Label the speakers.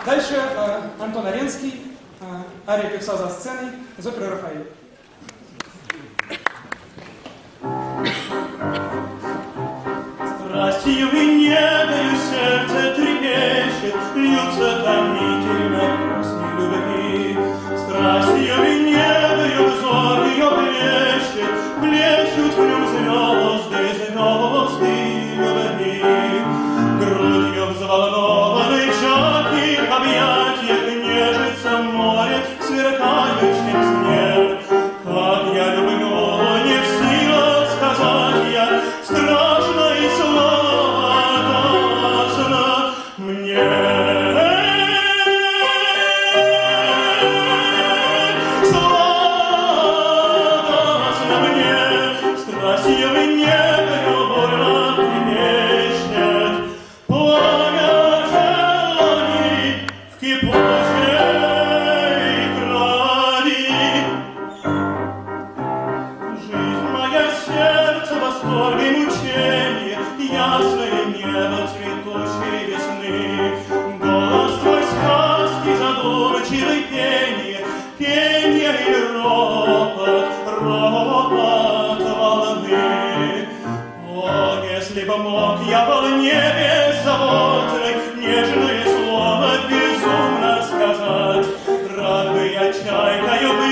Speaker 1: Дальше Антон Аренский, ария певца за сценой из оперы «Рафаэль».
Speaker 2: Страстью и негою сердце трепещет, льются томительно песни любви. Страстью и негою взор ее блещет, блещут в нем звезды, звезды любви. Грудью взволнованной чаки в объятиях нежится море, сверкающим снег. Как я люблю, не в силах сказать я, страшно и сладостно мне. Сладостно мне, страстью и негою больно трепещет пламя желаний в кипучей крови. Жизнь моя, сердце, восторг и мучение, ясное небо цветущей весны. Голос твой, сказки, задумчивый пение, пение и ропот, ропот волны. О, если бы мог я волне беззаботной нежное слово безумно сказать, рад бы я чайкою